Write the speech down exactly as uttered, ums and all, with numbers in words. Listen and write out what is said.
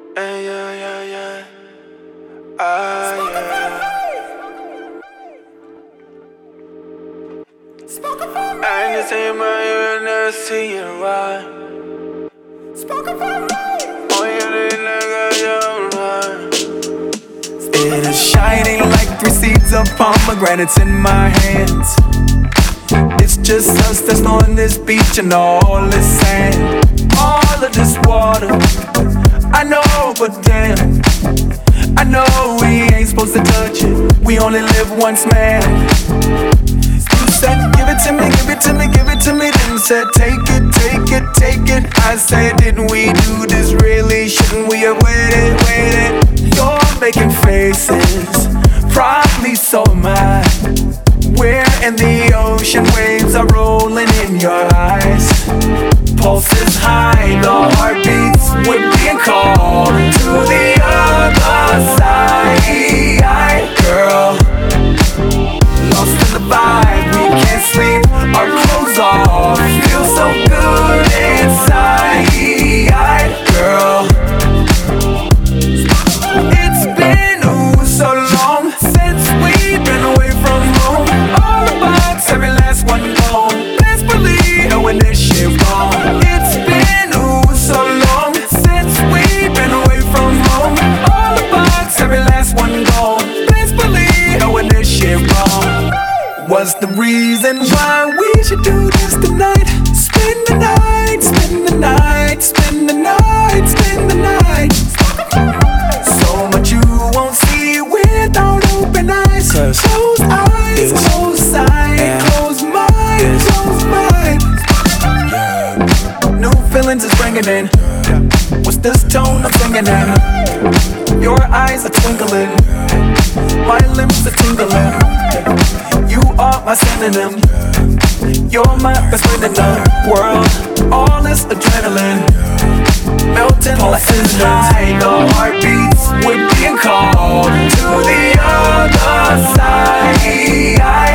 Hey, yeah, yeah, yeah. Ah, yeah. I ain't the same man, you never see it right. Oh, yeah, they nigga, you right. It is shining like three seeds of pomegranates in my hands. It's just us that's on this beach and all this sand, all of this water. I know, but damn, I know we ain't supposed to touch it. We only live once, man. You said, give it to me, give it to me, give it to me. Then said, take it, take it, take it. I said, didn't we do this really? Shouldn't we have waited, waited? You're making faces, probably so am I. We're in the ocean, waves are rolling in your eyes. Pulse is high, the heartbeats, we're being called to the other side. Girl, lost in the vibe, we can't sleep, our clothes off, feel so good inside. Girl, it's been ooh, so long since we've been away from home. All the bugs, every last one gone. Best believe that when this shit gone. It's been ooh, so long since we've been away from home. All the bugs, every last one gone. Best believe that when this shit gone. What's the reason why we should do this tonight? Spend the night, spend the night, spend the night, spend the night. So much you won't see without open eyes. Close eyes, close sight, close mind, close mind. New feelings is bringing in. What's this tone I'm singing in? Your eyes are twinkling, my limbs are tingling. You are my synonym, you're my best friend in the world. All this adrenaline, melting like high, the heartbeats, we're being called to the other side.